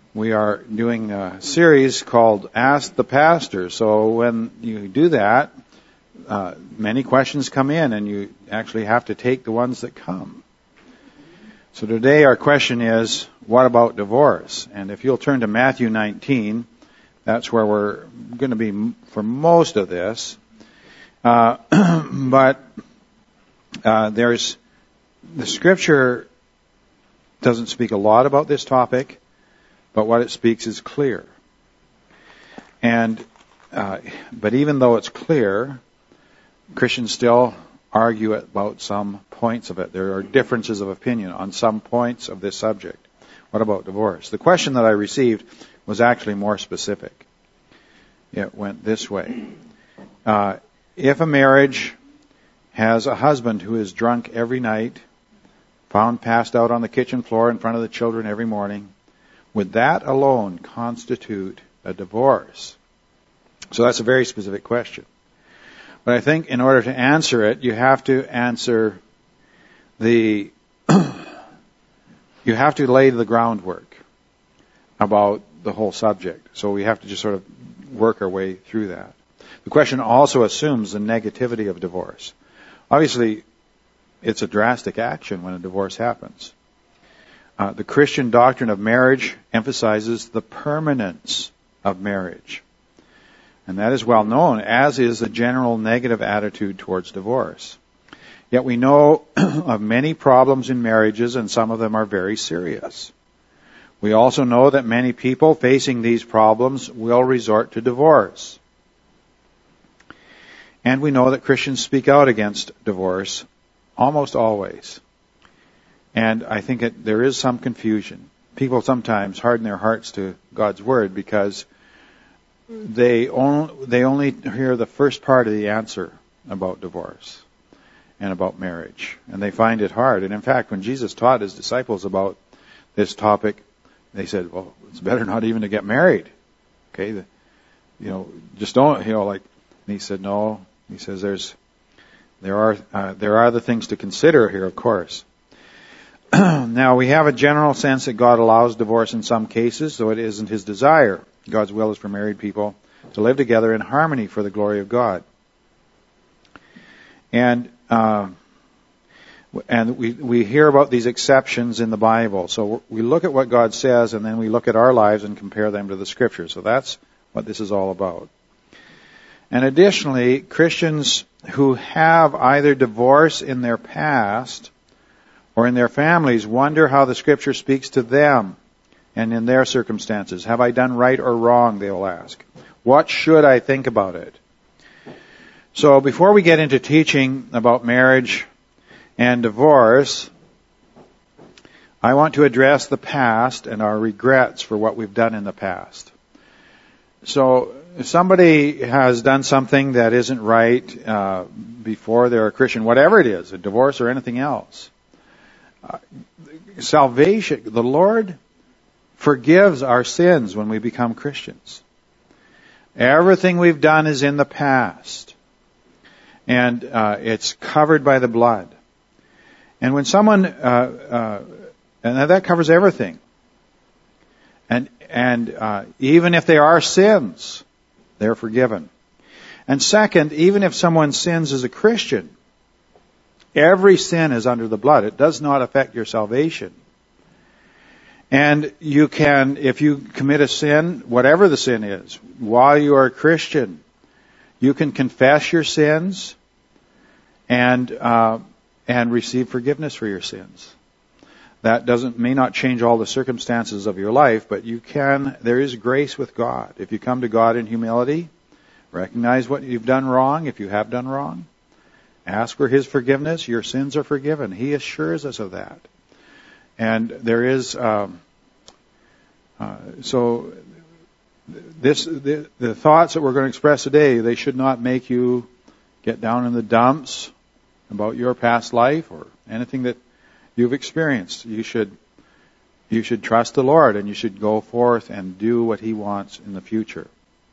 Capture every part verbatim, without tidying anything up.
we are doing a series called Ask the Pastor. So when you do that, uh, many questions come in, and you actually have to take the ones that come. So today our question is, what about divorce? And if you'll turn to Matthew nineteen, that's where we're going to be for most of this. Uh, but uh, there's the Scripture doesn't speak a lot about this topic, but what it speaks is clear. And uh, but even though it's clear, Christians still argue about some points of it. There are differences of opinion on some points of this subject. What about divorce? The question that I received was actually more specific. It went this way. Uh, if a marriage has a husband who is drunk every night, found passed out on the kitchen floor in front of the children every morning, would that alone constitute a divorce? So that's a very specific question. But I think in order to answer it, you have to answer the, you have to lay the groundwork about the whole subject. So we have to just sort of work our way through that. The question also assumes the negativity of divorce. Obviously, it's a drastic action when a divorce happens. Uh, the Christian doctrine of marriage emphasizes the permanence of marriage. And that is well known, as is the general negative attitude towards divorce. Yet we know of many problems in marriages, and some of them are very serious. We also know that many people facing these problems will resort to divorce. And we know that Christians speak out against divorce almost always. And I think it, there is some confusion. People sometimes harden their hearts to God's Word because they only, they only hear the first part of the answer about divorce and about marriage. And they find it hard. And in fact, when Jesus taught His disciples about this topic, they said, well, it's better not even to get married. Okay? The, you know, just don't, you know, like, and He said, no. He says there's, there are, uh, there are other things to consider here, of course. Now, we have a general sense that God allows divorce in some cases, though it isn't His desire. God's will is for married people to live together in harmony for the glory of God. And uh, and we we hear about these exceptions in the Bible. So we look at what God says, and then we look at our lives and compare them to the Scripture. So that's what this is all about. And additionally, Christians who have either divorce in their past or in their families wonder how the Scripture speaks to them and in their circumstances. Have I done right or wrong, they'll ask. What should I think about it? So before we get into teaching about marriage and divorce, I want to address the past and our regrets for what we've done in the past. So if somebody has done something that isn't right uh, before they're a Christian, whatever it is, a divorce or anything else, uh, salvation, the Lord forgives our sins when we become Christians. Everything we've done is in the past. And uh, it's covered by the blood. And when someone, uh, uh, and that covers everything. And and uh, even if they are sins, they're forgiven. And second, even if someone sins as a Christian, every sin is under the blood. It does not affect your salvation. And you can, if you commit a sin, whatever the sin is, while you are a Christian, you can confess your sins and uh, and receive forgiveness for your sins. That doesn't may not change all the circumstances of your life, but you can. There is grace with God if you come to God in humility, recognize what you've done wrong. If you have done wrong, ask for His forgiveness. Your sins are forgiven. He assures us of that. And there is, um, uh, so this, the, the thoughts that we're going to express today, they should not make you get down in the dumps about your past life or anything that you've experienced. You should, you should trust the Lord, and you should go forth and do what He wants in the future.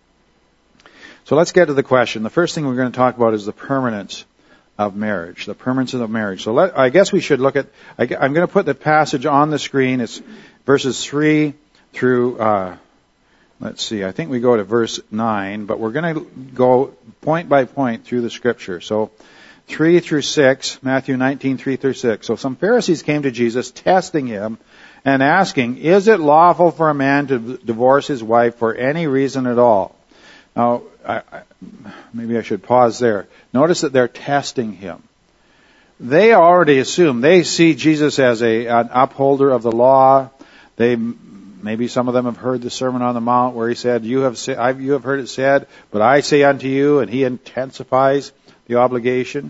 So let's get to the question. The first thing we're going to talk about is the permanence of marriage, the permanence of marriage. So let, I guess we should look at, I, I'm going to put the passage on the screen. It's verses three through, uh, let's see, I think we go to verse nine, but we're going to go point by point through the Scripture. So, three through six, Matthew nineteen, three through six. So some Pharisees came to Jesus, testing him and asking, is it lawful for a man to divorce his wife for any reason at all? Now, I, I, maybe I should pause there. Notice that they're testing him. They already assume, they see Jesus as a, an upholder of the law. They, maybe some of them have heard the Sermon on the Mount where he said, you have, say, I've, you have heard it said, but I say unto you, and he intensifies the obligation.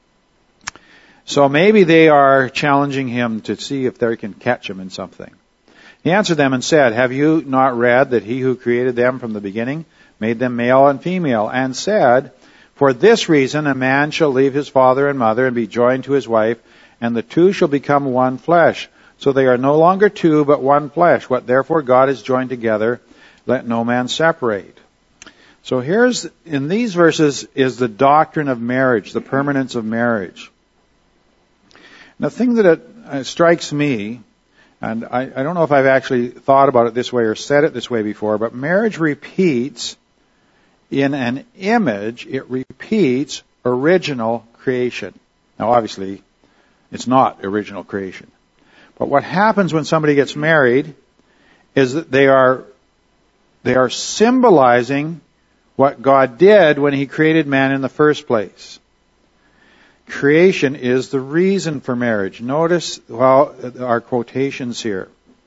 So maybe they are challenging him to see if they can catch him in something. He answered them and said, have you not read that he who created them from the beginning made them male and female, and said, for this reason a man shall leave his father and mother and be joined to his wife, and the two shall become one flesh. So they are no longer two, but one flesh. What therefore God has joined together, let no man separate. So here's, in these verses, is the doctrine of marriage, the permanence of marriage. The thing that it, uh, strikes me, and I, I don't know if I've actually thought about it this way or said it this way before, but marriage repeats in an image, it repeats original creation. Now obviously, it's not original creation. But what happens when somebody gets married is that they are, they are symbolizing what God did when He created man in the first place. Creation is the reason for marriage. Notice well, our quotations here.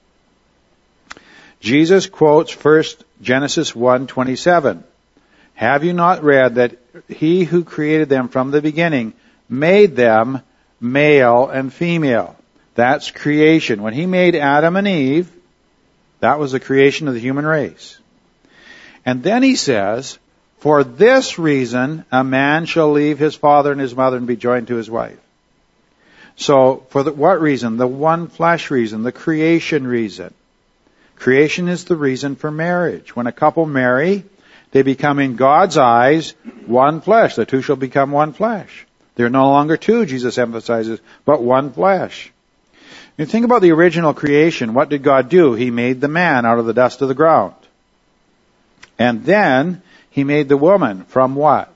Jesus quotes first Genesis one twenty-seven. Have you not read that He who created them from the beginning made them male and female? That's creation. When He made Adam and Eve, that was the creation of the human race. And then He says, for this reason, a man shall leave his father and his mother and be joined to his wife. So, for the, what reason? The one flesh reason, the creation reason. Creation is the reason for marriage. When a couple marry, they become in God's eyes one flesh. The two shall become one flesh. They're no longer two, Jesus emphasizes, but one flesh. You think about the original creation. What did God do? He made the man out of the dust of the ground. And then He made the woman from what?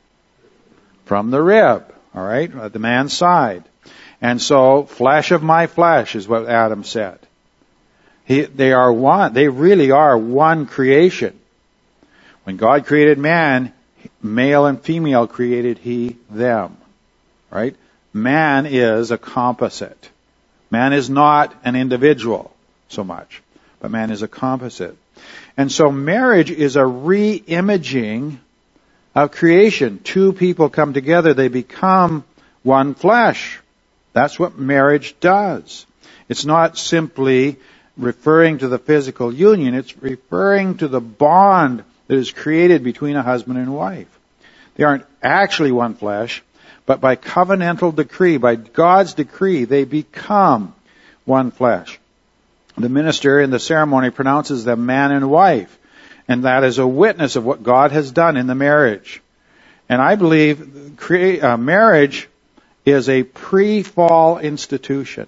From the rib, all right, at the man's side. And so, flesh of my flesh is what Adam said. He, they are one, they really are one creation. When God created man, male and female created He them, right? Man is a composite. Man is not an individual so much, but man is a composite. And so marriage is a re-imaging of creation. Two people come together, they become one flesh. That's what marriage does. It's not simply referring to the physical union, it's referring to the bond that is created between a husband and wife. They aren't actually one flesh, but by covenantal decree, by God's decree, they become one flesh. The minister in the ceremony pronounces them man and wife, and that is a witness of what God has done in the marriage. And I believe create, uh, marriage is a pre-fall institution.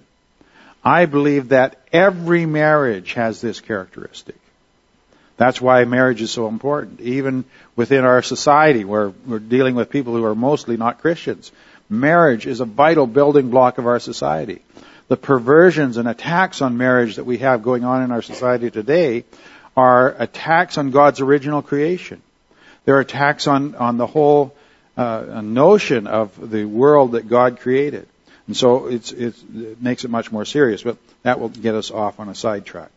I believe that every marriage has this characteristic. That's why marriage is so important. Even within our society, where we're dealing with people who are mostly not Christians, marriage is a vital building block of our society. The perversions and attacks on marriage that we have going on in our society today are attacks on God's original creation. They're attacks on, on the whole uh, notion of the world that God created. And so it's, it's, it makes it much more serious, but that will get us off on a sidetrack.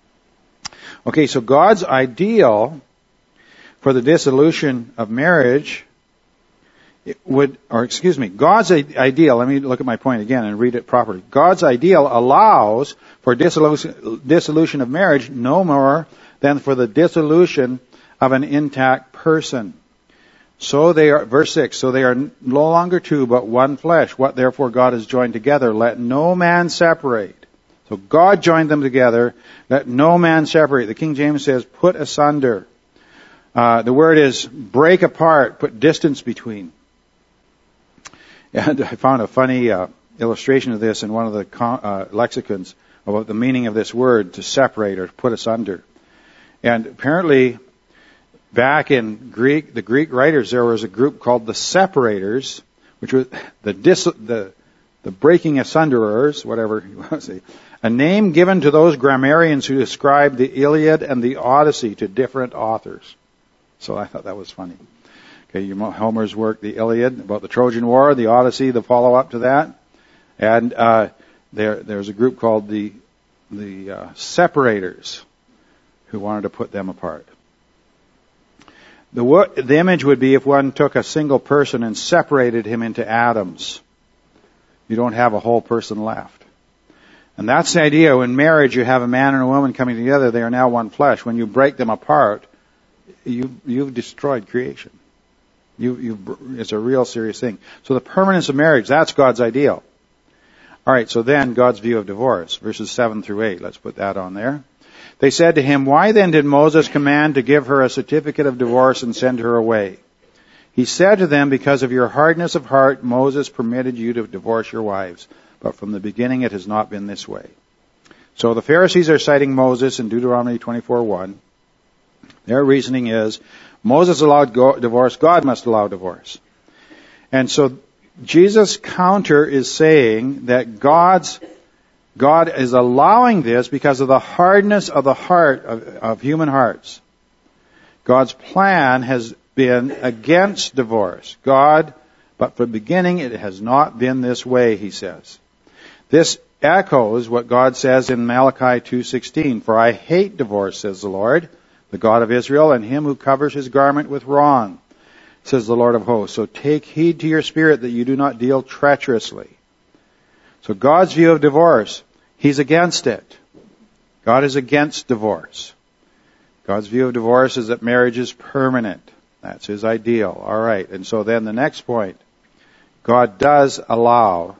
Okay, so God's ideal for the dissolution of marriage it would, or excuse me, God's ideal, let me look at my point again and read it properly. God's ideal allows for dissolution, dissolution of marriage no more than for the dissolution of an intact person. So they are, verse six, so they are no longer two but one flesh. What therefore God has joined together, let no man separate. So God joined them together, let no man separate. The King James says, put asunder. Uh, the word is break apart, put distance between. And I found a funny uh, illustration of this in one of the uh, lexicons, about the meaning of this word, to separate or to put us under. And apparently, back in Greek, the Greek writers, there was a group called the separators, which was the dis, the the breaking asunderers, whatever you want to say, a name given to those grammarians who described the Iliad and the Odyssey to different authors. So I thought that was funny. Okay, you know Homer's work, the Iliad, about the Trojan War, the Odyssey, the follow-up to that, and uh, there there's a group called the the uh, separators who wanted to put them apart. The wo- the image would be if one took a single person and separated him into atoms. You don't have a whole person left. And that's the idea. In marriage, you have a man and a woman coming together. They are now one flesh. When you break them apart, you, you've destroyed creation. You, you, it's a real serious thing. So the permanence of marriage, that's God's ideal. All right, so then God's view of divorce, verses seven through eight. Let's put that on there. They said to him, "Why then did Moses command to give her a certificate of divorce and send her away?" He said to them, "Because of your hardness of heart, Moses permitted you to divorce your wives. But from the beginning it has not been this way." So the Pharisees are citing Moses in Deuteronomy twenty-four one. Their reasoning is, Moses allowed go- divorce, God must allow divorce. And so Jesus' counter is saying that God's God is allowing this because of the hardness of the heart of, of human hearts. God's plan has been against divorce. God, but from the beginning it has not been this way, he says. This echoes what God says in Malachi two sixteen, "For I hate divorce, says the Lord, the God of Israel, and him who covers his garment with wrong, says the Lord of hosts. So take heed to your spirit that you do not deal treacherously." So God's view of divorce, he's against it. God is against divorce. God's view of divorce is that marriage is permanent. That's his ideal. All right. And so then the next point, God does allow,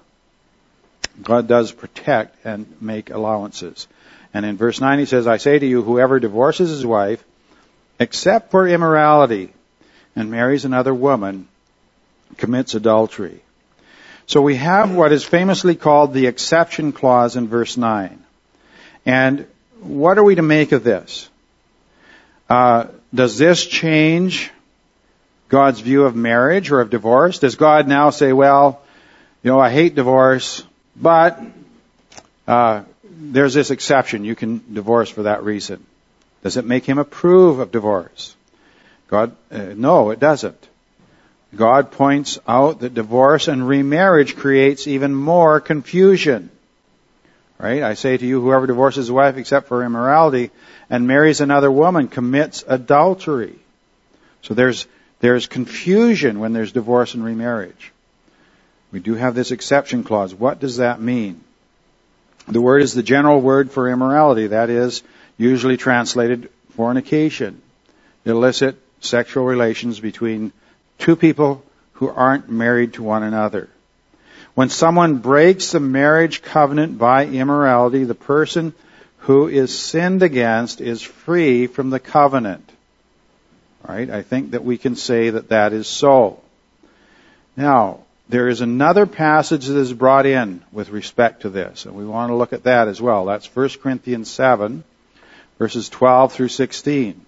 God does protect and make allowances. And in verse nine he says, "I say to you, whoever divorces his wife, except for immorality, and marries another woman, commits adultery." So we have what is famously called the exception clause in verse nine. And what are we to make of this? Uh, does this change God's view of marriage or of divorce? Does God now say, well, you know, I hate divorce, but uh, there's this exception. You can divorce for that reason. Does it make him approve of divorce? God, uh, no, it doesn't. God points out that divorce and remarriage creates even more confusion. Right? I say to you, whoever divorces his wife except for immorality and marries another woman commits adultery. So there's there's confusion when there's divorce and remarriage. We do have this exception clause. What does that mean? The word is the general word for immorality. That is usually translated fornication. Illicit sexual relations between two people who aren't married to one another. When someone breaks the marriage covenant by immorality, the person who is sinned against is free from the covenant. Right? I think that we can say that that is so. Now, there is another passage that is brought in with respect to this, and we want to look at that as well. That's First Corinthians seven, verses twelve through sixteen.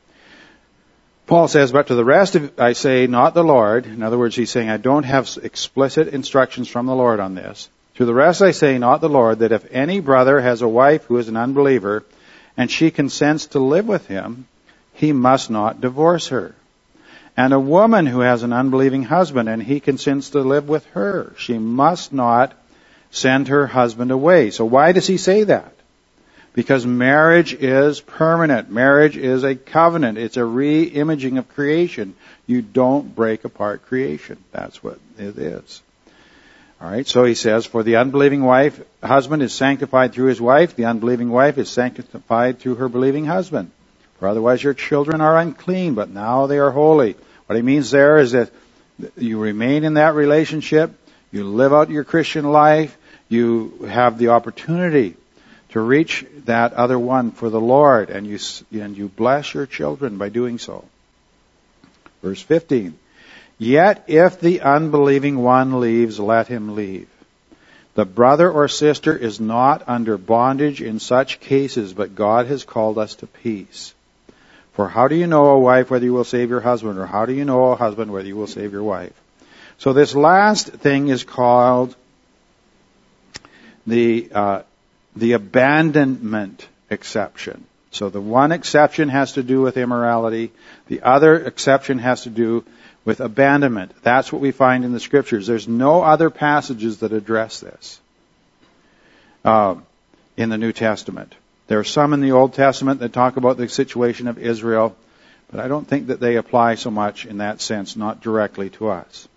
Paul says, "But to the rest of, I say, not the Lord." In other words, he's saying, I don't have explicit instructions from the Lord on this. "To the rest I say, not the Lord, that if any brother has a wife who is an unbeliever, and she consents to live with him, he must not divorce her. And a woman who has an unbelieving husband, and he consents to live with her, she must not send her husband away." So why does he say that? Because marriage is permanent. Marriage is a covenant. It's a re-imaging of creation. You don't break apart creation. That's what it is. All right, so he says, "For the unbelieving wife, husband is sanctified through his wife. The unbelieving wife is sanctified through her believing husband. For otherwise your children are unclean, but now they are holy." What he means there is that you remain in that relationship, you live out your Christian life, you have the opportunity to reach that other one for the Lord, and you and you bless your children by doing so. Verse fifteen, "Yet if the unbelieving one leaves, let him leave. The brother or sister is not under bondage in such cases, but God has called us to peace. For how do you know, a wife, whether you will save your husband, or how do you know, a husband, whether you will save your wife? So this last thing is called the uh, the abandonment exception. So the one exception has to do with immorality. The other exception has to do with abandonment. That's what we find in the Scriptures. There's no other passages that address this uh, in the New Testament. There are some in the Old Testament that talk about the situation of Israel, but I don't think that they apply so much in that sense, not directly to us.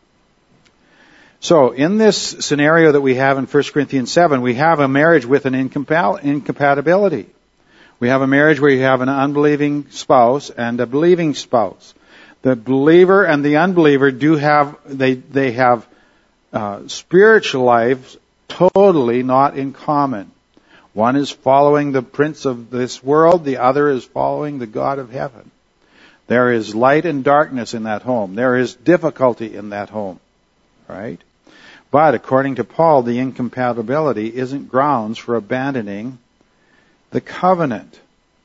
So in this scenario that we have in First Corinthians seven, we have a marriage with an incompatibility. We have a marriage where you have an unbelieving spouse and a believing spouse. The believer and the unbeliever do have, they, they have uh, spiritual lives totally not in common. One is following the prince of this world, the other is following the God of heaven. There is light and darkness in that home. There is difficulty in that home, right? But according to Paul, the incompatibility isn't grounds for abandoning the covenant.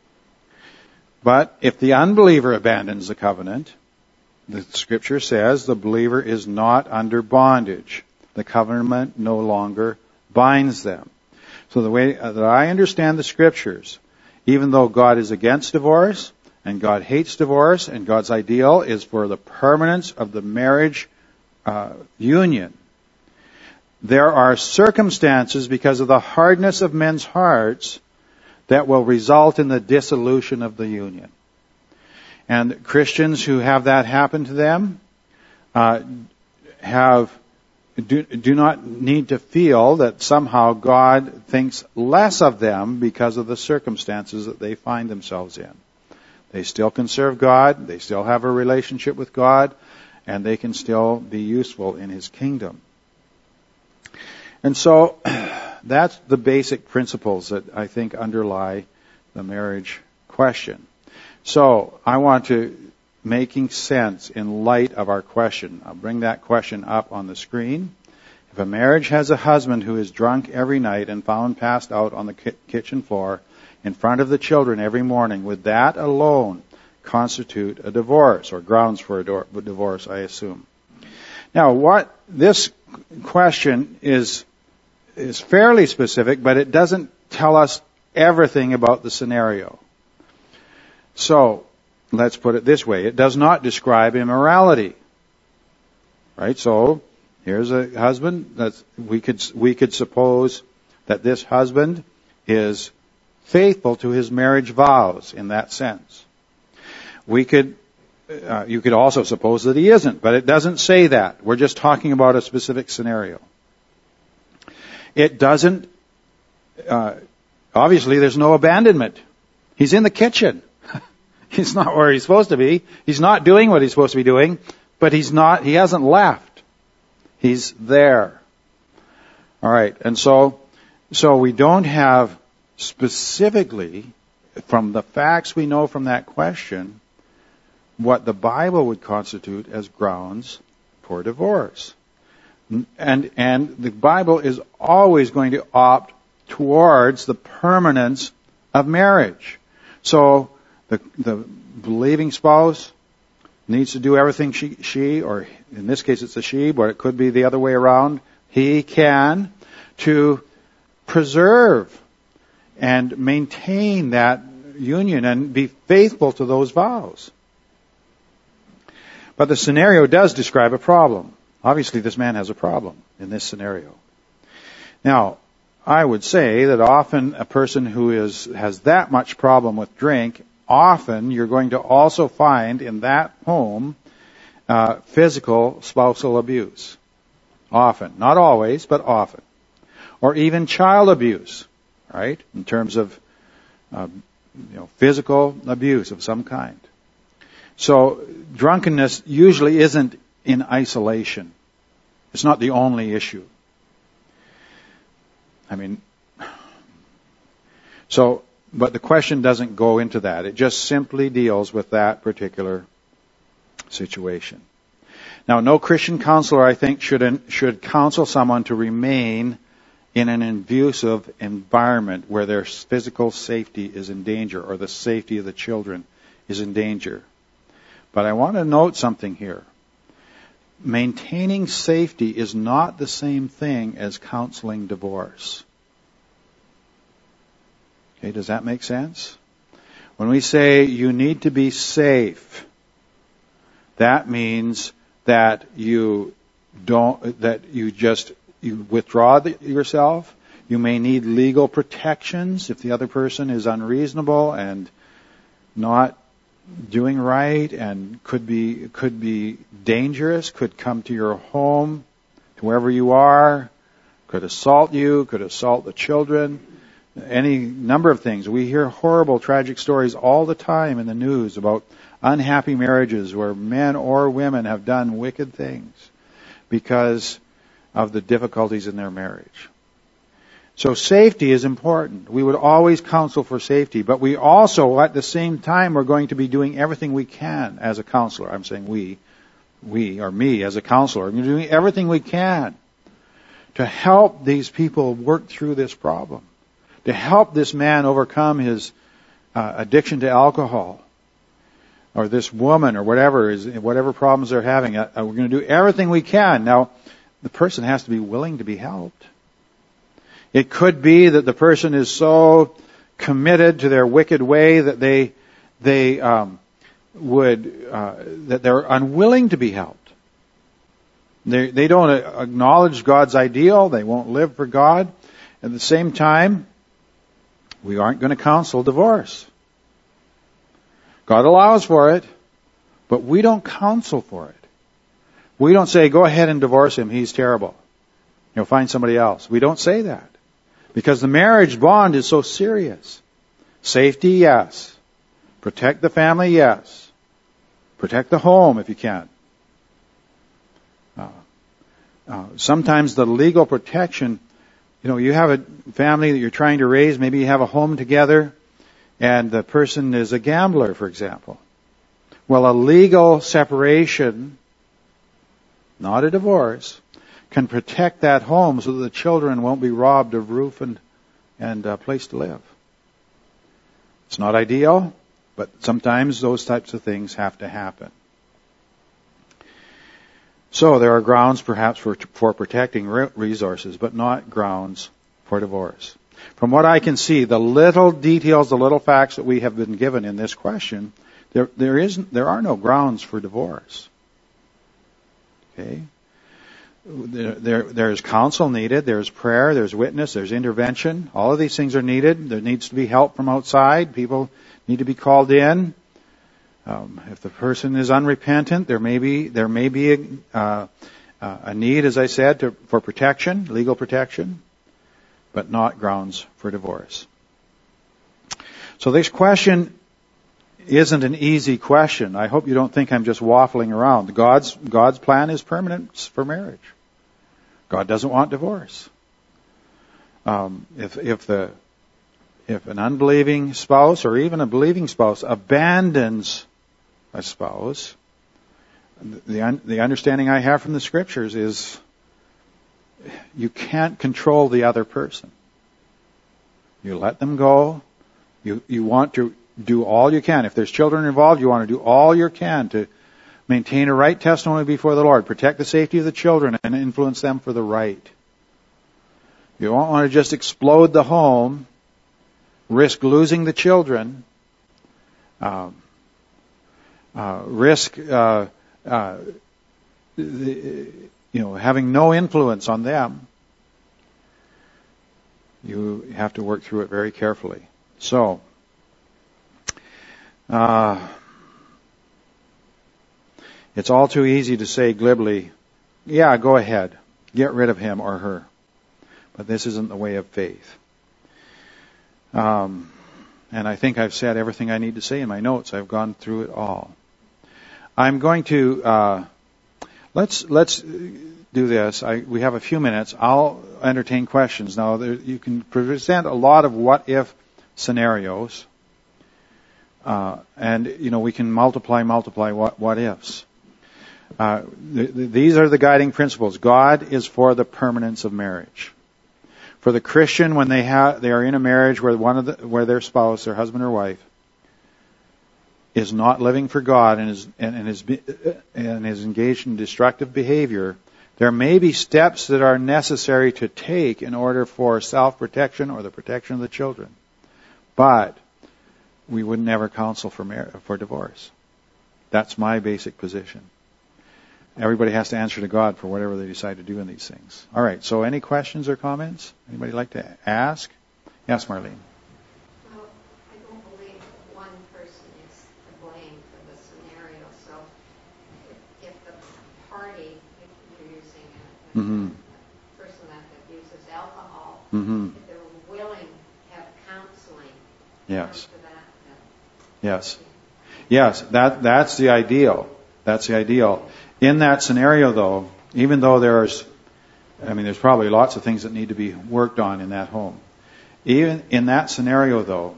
But if the unbeliever abandons the covenant, the Scripture says the believer is not under bondage. The covenant no longer binds them. So the way that I understand the Scriptures, even though God is against divorce, and God hates divorce, and God's ideal is for the permanence of the marriage uh, union, there are circumstances because of the hardness of men's hearts that will result in the dissolution of the union. And Christians who have that happen to them uh, have do, do not need to feel that somehow God thinks less of them because of the circumstances that they find themselves in. They still can serve God, they still have a relationship with God, and they can still be useful in His kingdom. And so that's the basic principles that I think underlie the marriage question. So I want to, making sense in light of our question, I'll bring that question up on the screen. If a marriage has a husband who is drunk every night and found passed out on the ki- kitchen floor in front of the children every morning, would that alone constitute a divorce, or grounds for a do- divorce, I assume? Now, what this question is is fairly specific, but it doesn't tell us everything about the scenario. So, let's put it this way. It does not describe immorality. Right? So, here's a husband that's, we could, we could suppose that this husband is faithful to his marriage vows in that sense. We could, uh, you could also suppose that he isn't, but it doesn't say that. We're just talking about a specific scenario. It doesn't, uh, obviously there's no abandonment. He's in the kitchen. He's not where he's supposed to be. He's not doing what he's supposed to be doing, but he's not, he hasn't left. He's there. Alright, and so, so we don't have specifically, from the facts we know from that question, what the Bible would constitute as grounds for divorce. And, and the Bible is always going to opt towards the permanence of marriage. So, the, the believing spouse needs to do everything she, she, or in this case it's a she, but it could be the other way around, he can, to preserve and maintain that union and be faithful to those vows. But the scenario does describe a problem. Obviously, this man has a problem in this scenario. Now, I would say that often a person who is has that much problem with drink, often you're going to also find in that home uh, physical spousal abuse. Often. Not always, but often. Or even child abuse, right? In terms of uh, you know, physical abuse of some kind. So drunkenness usually isn't in isolation. It's not the only issue. I mean, so, but the question doesn't go into that. It just simply deals with that particular situation. Now, no Christian counselor, I think, should should counsel someone to remain in an abusive environment where their physical safety is in danger or the safety of the children is in danger. But I want to note something here. Maintaining safety is not the same thing as counseling divorce. Okay, does that make sense? When we say you need to be safe, that means that you don't, that you just, you withdraw the, yourself. You may need legal protections if the other person is unreasonable and not doing right and could be, could be dangerous, could come to your home, to wherever you are, could assault you, could assault the children, any number of things. We hear horrible, tragic stories all the time in the news about unhappy marriages where men or women have done wicked things because of the difficulties in their marriage. So safety is important. We would always counsel for safety, but we also, at the same time, are going to be doing everything we can as a counselor. I'm saying we, we, or me as a counselor. We're doing everything we can to help these people work through this problem, to help this man overcome his uh, addiction to alcohol, or this woman, or whatever is whatever problems they're having. Uh, we're going to do everything we can. Now, the person has to be willing to be helped. It could be that the person is so committed to their wicked way that they they um, would uh, that they're unwilling to be helped. They they don't acknowledge God's ideal. They won't live for God. At the same time, we aren't going to counsel divorce. God allows for it, but we don't counsel for it. We don't say, go ahead and divorce him. He's terrible. You'll find somebody else. We don't say that. Because the marriage bond is so serious. Safety, yes. Protect the family, yes. Protect the home if you can. Uh, uh, sometimes the legal protection, you know, you have a family that you're trying to raise, maybe you have a home together, and the person is a gambler, for example. Well, a legal separation, not a divorce, can protect that home so that the children won't be robbed of roof and and a place to live. It's not ideal, but sometimes those types of things have to happen. So there are grounds perhaps for for protecting resources, but not grounds for divorce. From what I can see, the little details, the little facts that we have been given in this question, there there isn't there are no grounds for divorce. Okay? There, there, there's counsel needed, there's prayer, there's witness, there's intervention. All of these things are needed. There needs to be help from outside. People need to be called in. Um, if the person is unrepentant, there may be there may be a, uh, uh, a need, as I said, to, for protection, legal protection, but not grounds for divorce. So this question isn't an easy question. I hope you don't think I'm just waffling around. God's God's plan is permanent for marriage. God doesn't want divorce. Um, if if the if an unbelieving spouse or even a believing spouse abandons a spouse, the the understanding I have from the scriptures is you can't control the other person. You let them go. You you want to do all you can. If there's children involved, you want to do all you can to maintain a right testimony before the Lord, protect the safety of the children, and influence them for the right. You don't want to just explode the home, risk losing the children, uh, uh, risk uh, uh, the, you know having no influence on them. You have to work through it very carefully. So. Uh, it's all too easy to say glibly, yeah, go ahead, get rid of him or her. But this isn't the way of faith. Um, and I think I've said everything I need to say in my notes. I've gone through it all. I'm going to uh, let's let's do this. I, we have a few minutes. I'll entertain questions. Now, there, you can present a lot of what-if scenarios. Uh, and, you know, we can multiply, multiply what, what ifs. Uh, th- th- these are the guiding principles. God is for the permanence of marriage. For the Christian, when they have they are in a marriage where one of the, where their spouse, their husband or wife, is not living for God and is and, and is and is engaged in destructive behavior, there may be steps that are necessary to take in order for self-protection or the protection of the children. But we would never counsel for mar- for divorce. That's my basic position. Everybody has to answer to God for whatever they decide to do in these things. All right, so any questions or comments? Anybody like to ask? Yes, Marlene. Well, I don't believe one person is to blame for the scenario. So if, if the party, if you're using a, Mm-hmm. a person that abuses alcohol, Mm-hmm. if they're willing to have counseling, Yes. for that, then, Yes. Yes, that that's the ideal. That's the ideal. In that scenario, though, even though there's, I mean, there's probably lots of things that need to be worked on in that home. Even in that scenario, though,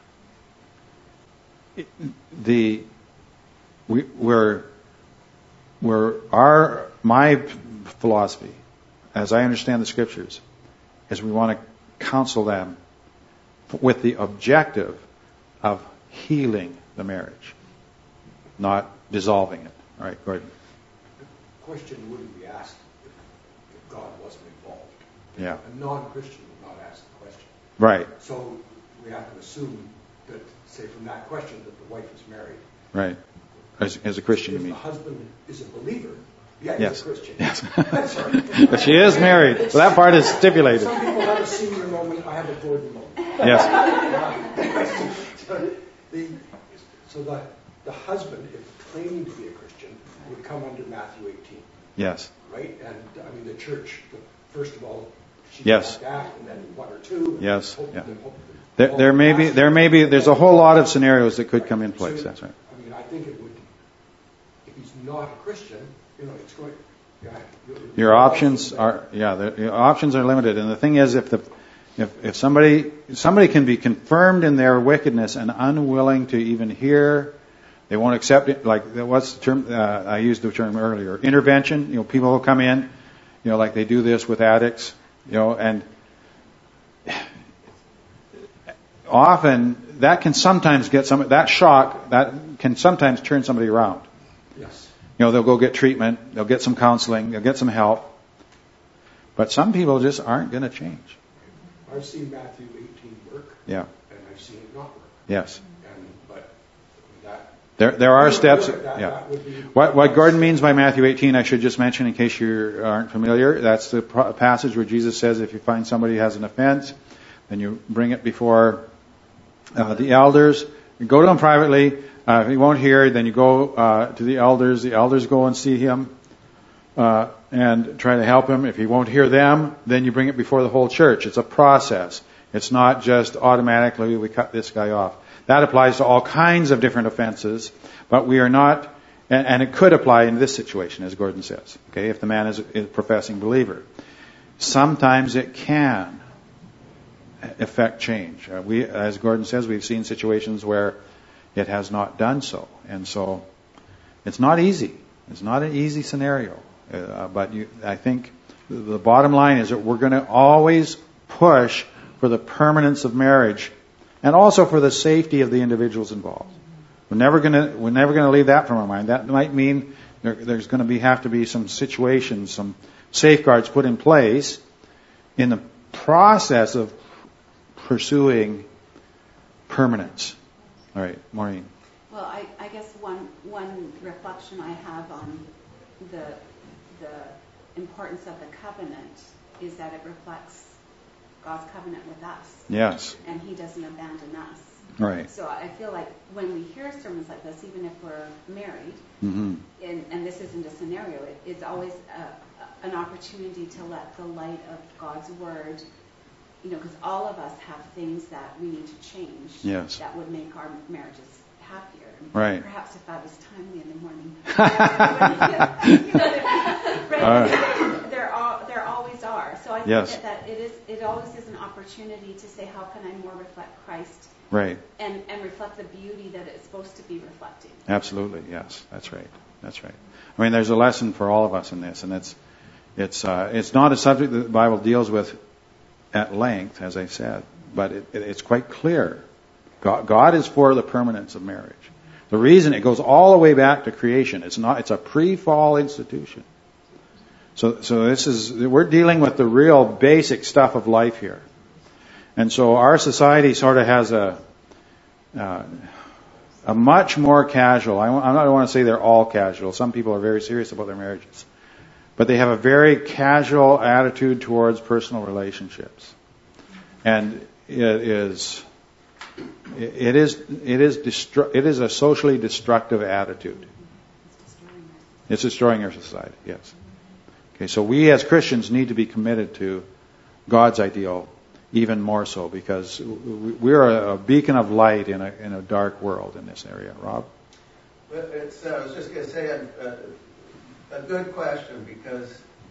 the we, we're we're our my philosophy, as I understand the scriptures, is we want to counsel them with the objective of healing the marriage, not dissolving it. All right, Gordon. The question wouldn't be asked if, if God wasn't involved. Yeah. A non-Christian would not ask the question. Right. So we have to assume that, say, from that question, that the wife is married. Right. As, as a Christian, if you mean? the husband is a believer, yeah, Yes. he's a Christian. Yes. Sorry. But she is married, so that part is stipulated. Some people have a senior moment. I have a Gordon moment. Yes. so the, so the, the husband, if claiming to be a Christian, would come under Matthew eighteen. Yes. Right? And, I mean, the church, the, first of all, she Yes. that, and then one or two. And Yes. Hope, Yeah. and hope, There, there may be, there may be, there's a whole lot of scenarios that could come in place. So, That's right. I mean, I think it would, if he's not a Christian, you know, it's going, yeah. Your options are, yeah, the, your options are limited. And the thing is, if the, if, if somebody, somebody can be confirmed in their wickedness and unwilling to even hear, they won't accept it. Like, what's the term? Uh, I used the term earlier. Intervention. You know, people will come in, you know, like they do this with addicts, you know, and often that can sometimes get some, that shock, that can sometimes turn somebody around. Yes. You know, they'll go get treatment, they'll get some counseling, they'll get some help. But some people just aren't going to change. I've seen Matthew eighteen work. Yeah. And I've seen it not work. Yes. And, but that. There, there are steps. That, Yeah. that would be, What, what Gordon means by Matthew eighteen, I should just mention in case you aren't familiar, that's the pro- passage where Jesus says if you find somebody has an offense, then you bring it before uh, the elders. You go to them privately. Uh, if he won't hear, then you go uh, to the elders. The elders go and see him uh, and try to help him. If he won't hear them, then you bring it before the whole church. It's a process. It's not just automatically we cut this guy off. That applies to all kinds of different offenses, but we are not, and, and it could apply in this situation, as Gordon says, okay, if the man is a professing believer. Sometimes it can affect change. Uh, we, as Gordon says, we've seen situations where it has not done so. And so it's not easy. It's not an easy scenario. Uh, but you, I think the bottom line is that we're going to always push for the permanence of marriage and also for the safety of the individuals involved. We're never going to we're never going to leave that from our mind. That might mean there, there's going to be have to be some situations, some safeguards put in place in the process of pursuing permanence. All right, Maureen. Well, I, I guess one one reflection I have on the the importance of the covenant is that it reflects God's covenant with us. Yes. And He doesn't abandon us. Right. So I feel like when we hear sermons like this, even if we're married, Mm-hmm. and, and this isn't a scenario, it, it's always a, an opportunity to let the light of God's Word, you know, because all of us have things that we need to change Yes. that would make our marriages happier. Right. Perhaps if I was timely in the morning. you know, right? All right. There, are, there always are. So I think Yes. that, that it is. It always is an opportunity to say, how can I more reflect Christ? Right. And, and reflect the beauty that it's supposed to be reflecting. Absolutely. Yes. That's right. That's right. I mean, there's a lesson for all of us in this, and it's it's uh, it's not a subject that the Bible deals with at length, as I said, but it, it, it's quite clear. God, God is for the permanence of marriage. The reason it goes all the way back to creation. It's not. It's a pre-fall institution. So, so this is we're dealing with the real basic stuff of life here, and so our society sort of has a uh, a much more casual. I, I don't want to say they're all casual. Some people are very serious about their marriages, but they have a very casual attitude towards personal relationships, and it is. It is it is destru- it is a socially destructive attitude. It's destroying our society. Yes. Okay. So we as Christians need to be committed to God's ideal even more so, because we're a beacon of light in a in a dark world in this area. Rob. It's, uh, I was just going to say a, a, a good question, because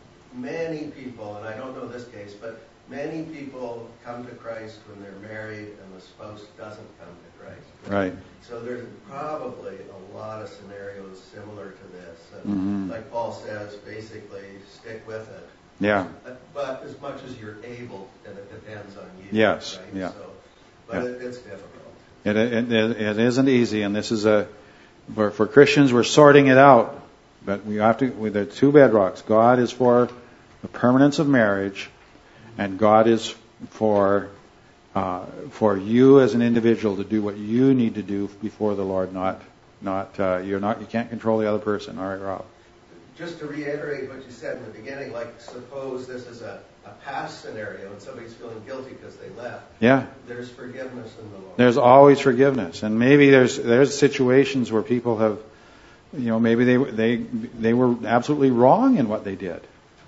many people, and I don't know this case, but many people come to Christ when they're married and the spouse doesn't come to Christ. Right. So there's probably a lot of scenarios similar to this. And Mm-hmm. like Paul says, basically stick with it. Yeah. But as much as you're able, and it depends on you. Yes, Right? yeah. So, but Yeah. it, it's difficult. It, it, it, it isn't easy, and this is a for, for Christians we're sorting it out. But we have to. With the two bedrocks, God is for the permanence of marriage. And God is for uh, for you as an individual to do what you need to do before the Lord. Not not uh, you're not you can't control the other person. All right, Rob. Just to reiterate what you said in the beginning, like suppose this is a, a past scenario and somebody's feeling guilty because they left. Yeah. There's forgiveness in the Lord. There's always forgiveness, and maybe there's there's situations where people have, you know, maybe they they they were absolutely wrong in what they did.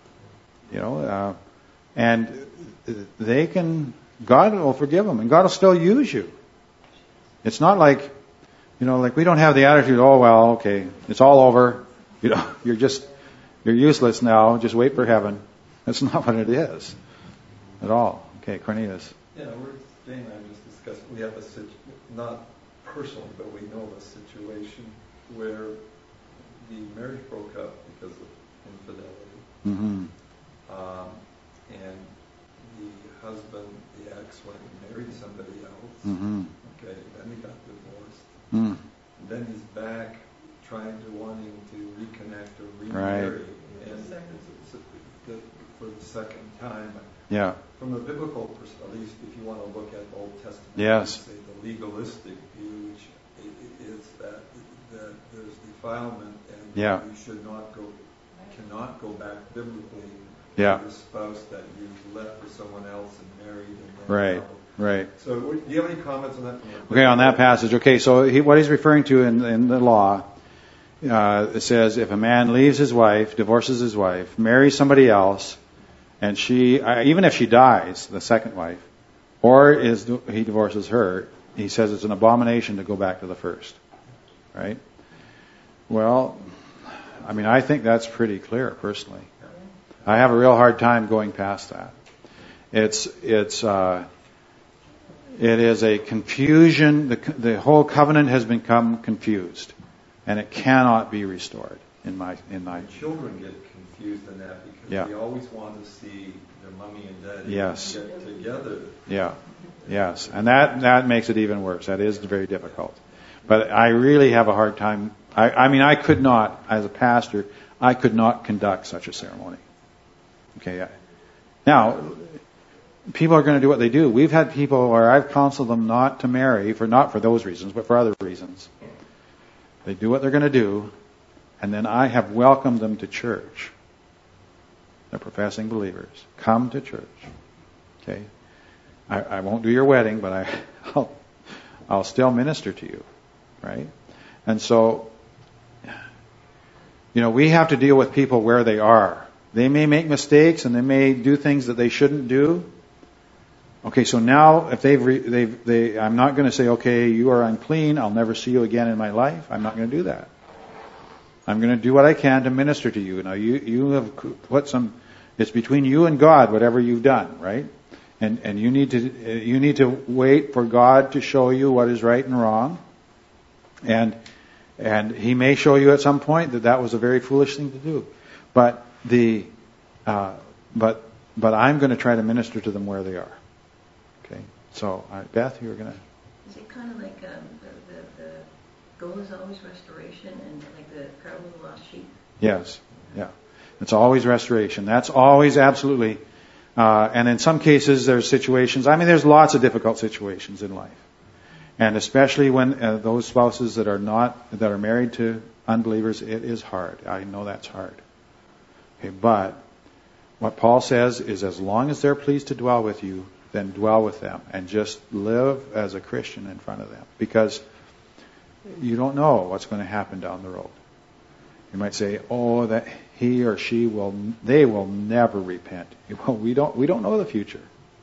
You know. Uh, And they can, God will forgive them, and God will still use you. It's not like, you know, like we don't have the attitude, oh, well, okay, it's all over. You know, you're just, you're useless now, just wait for heaven. That's not what it is at all. Okay, Cornelius. Yeah, we're, Jane and I just discussed, we have a situation, not personally, but we know of a situation where the marriage broke up because of infidelity. Mm-hmm. Um, and the husband, the ex, went and married somebody else. Mm-hmm. Okay, then he got divorced. Mm. And then he's back trying to wanting to reconnect or remarry. Right. And it's, it's, the, for the second time. Yeah. From a biblical perspective, at least if you want to look at the Old Testament, Yes. say the legalistic view, which is that, that there's defilement and Yeah. you should not go, cannot go back biblically. Yeah. The spouse that you've left with someone else and married. And then Right, married. right. So, do you have any comments on that? Okay, on that passage. Okay, so he, what he's referring to in, in the law, uh, it says if a man leaves his wife, divorces his wife, marries somebody else, and she, uh, even if she dies, the second wife, or is he divorces her, he says it's an abomination to go back to the first. Right? Well, I mean, I think that's pretty clear, personally. I have a real hard time going past that. It's it's uh, it is a confusion. The the whole covenant has become confused, and it cannot be restored. In my in my children get confused in that because yeah. they always want to see their mommy and daddy yes. get together. Yeah, yes, and that that makes it even worse. That is very difficult. But I really have a hard time. I, I mean, I could not, as a pastor, I could not conduct such a ceremony. Okay. Now, people are going to do what they do. We've had people where I've counseled them not to marry for not for those reasons, but for other reasons. They do what they're going to do, and then I have welcomed them to church. They're professing believers. Come to church. Okay. I, I won't do your wedding, but I, I'll, I'll still minister to you, right? And so, you know, we have to deal with people where they are. They may make mistakes and they may do things that they shouldn't do. Okay, so now if they've, re, they've they, I'm not going to say, okay, you are unclean. I'll never see you again in my life. I'm not going to do that. I'm going to do what I can to minister to you. Now, you you have put some. It's between you and God, whatever you've done, right? And and you need to you need to wait for God to show you what is right and wrong. And and He may show you at some point that that was a very foolish thing to do. But the uh, but but I'm going to try to minister to them where they are. Okay. So, uh, Beth, you were going to... Is it kind of like um, the, the, the goal is always restoration and like the parable of the lost sheep? Yes. Yeah. It's always restoration. That's always absolutely... Uh, and in some cases, there's situations... I mean, there's lots of difficult situations in life. And especially when uh, those spouses that are not... that are married to unbelievers, it is hard. I know that's hard. Okay, but what Paul says is as long as they're pleased to dwell with you, then dwell with them and just live as a Christian in front of them. Because you don't know what's going to happen down the road. You might say, oh, that he or she will, they will never repent. Well, we don't, we don't know the future.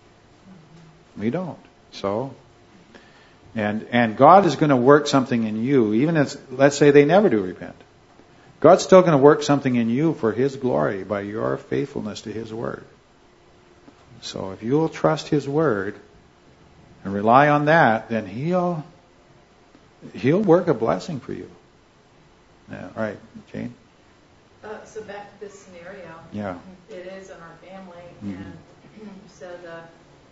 We don't. So, and, and God is going to work something in you, even as, let's say they never do repent. God's still going to work something in you for His glory by your faithfulness to His Word. So if you'll trust His Word and rely on that, then He'll He'll work a blessing for you. Yeah, all right, Jane? Uh, so back to this scenario. Yeah. It is in our family, Mm-hmm. and you said uh,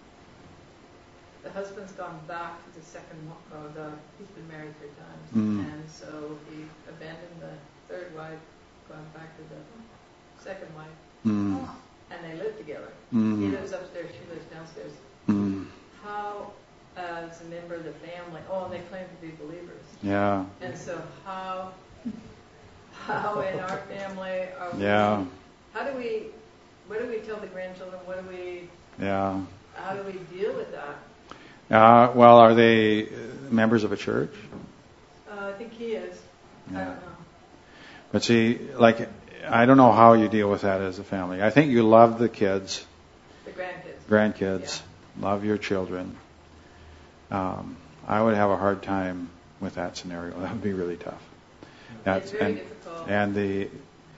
the husband's gone back to the second one, or the, he's been married three times, Mm-hmm. and so he abandoned the third wife, gone back to the second wife, Mm-hmm. and they live together. Mm-hmm. He lives upstairs, she lives downstairs. Mm-hmm. How, as a member of the family, oh, and they claim to be believers, Yeah. and so how, how in our family are we, Yeah. how do we, what do we tell the grandchildren, what do we, Yeah. how do we deal with that? Uh, well, are they members of a church? Uh, I think he is. I Yeah. don't know. But see, like, I don't know how you deal with that as a family. I think you love the kids, The grandkids. grandkids, love your children. Um, I would have a hard time with that scenario. That would be really tough. It's very and, difficult. and the,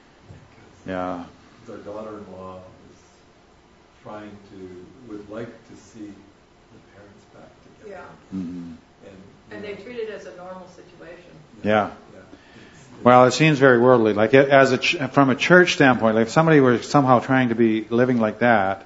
yeah, Our daughter-in-law is trying to, would like to see the parents back together. Yeah. mm-hmm. And, And they treat it as a normal situation. yeah. yeah. It's, it's, Well, it seems very worldly. Like it, as a ch- from a church standpoint, like if somebody were somehow trying to be living like that,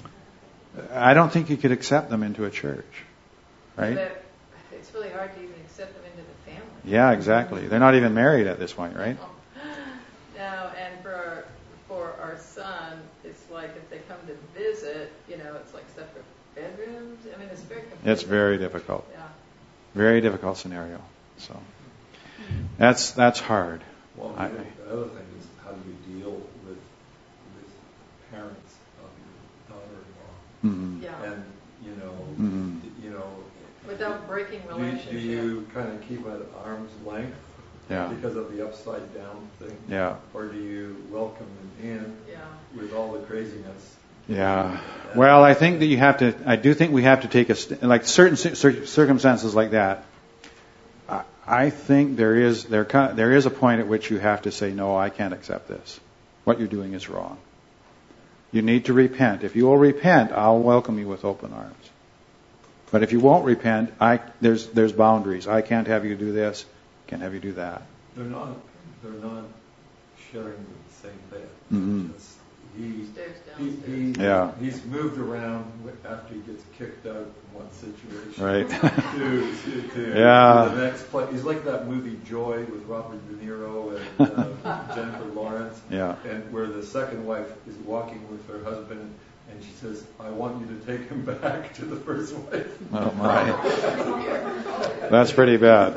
I don't think you could accept them into a church, right? But it's really hard to even accept them into the family. Yeah, exactly. They're not even married at this point, right? Now, and for our, for our son, it's like if they come to visit, you know, it's like separate bedrooms. I mean, it's very confusing. It's very difficult. Yeah. Very difficult scenario. So that's that's hard. well, I- the, the other thing is how do you deal with with parents of your daughter-in-law? Mm-hmm. Yeah. And you know, Mhm. you know, Without breaking do, relationship. do you kind of keep at arm's length Yeah. because of the upside down thing? Yeah. Or do you welcome them in Yeah. with all the craziness? Yeah. Well, I think that you have to. I do think we have to take a st- like certain cir- circumstances like that. I, I think there is there kind there is a point at which you have to say no. I can't accept this. What you're doing is wrong. You need to repent. If you will repent, I'll welcome you with open arms. But if you won't repent, I there's there's boundaries. I can't have you do this. Can't have you do that. They're not. They're not sharing the same bed. Mhm. Just he, Stairs he, downstairs. he, Yeah. he's moved around after he gets kicked out from one situation Right. to, to, to, Yeah. to the next place. He's like that movie Joy with Robert De Niro and uh, Jennifer Lawrence, Yeah. and where the second wife is walking with her husband, and she says, "I want you to take him back to the first wife." Oh my. That's pretty bad.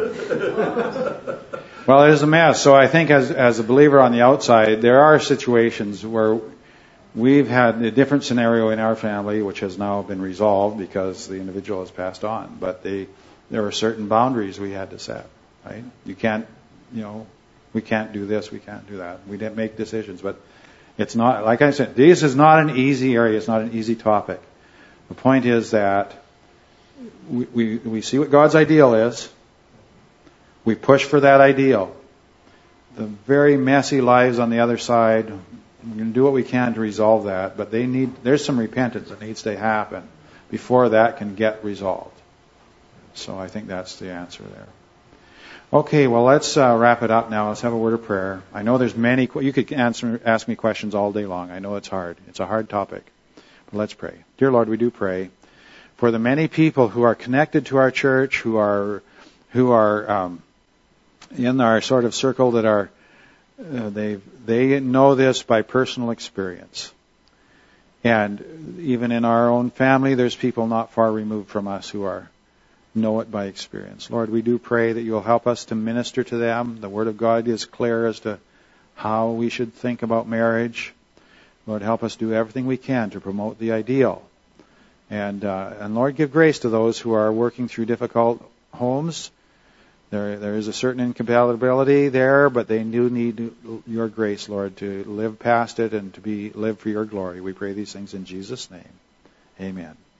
Well, it is a mess. So I think as as a believer on the outside, there are situations where we've had a different scenario in our family, which has now been resolved because the individual has passed on. But they, there are certain boundaries we had to set, right? You can't, you know, we can't do this, we can't do that. We didn't make decisions, but it's not, like I said, this is not an easy area. It's not an easy topic. The point is that we, we, we see what God's ideal is. We push for that ideal. The very messy lives on the other side, we're going to do what we can to resolve that, but they need, there's some repentance that needs to happen before that can get resolved. So I think that's the answer there. Okay, well, let's uh, wrap it up now. Let's have a word of prayer. I know there's many, you could answer, ask me questions all day long. I know it's hard. It's a hard topic. Let's pray. Dear Lord, we do pray for the many people who are connected to our church, who are who are um, in our sort of circle that are uh, they they know this by personal experience. And even in our own family, there's people not far removed from us who are know it by experience. Lord, we do pray that you'll help us to minister to them. The Word of God is clear as to how we should think about marriage. Lord, help us do everything we can to promote the ideal. And uh, and Lord, give grace to those who are working through difficult homes. There there is a certain incompatibility there, but they do need your grace, Lord, to live past it and to be live for your glory. We pray these things in Jesus' name. Amen.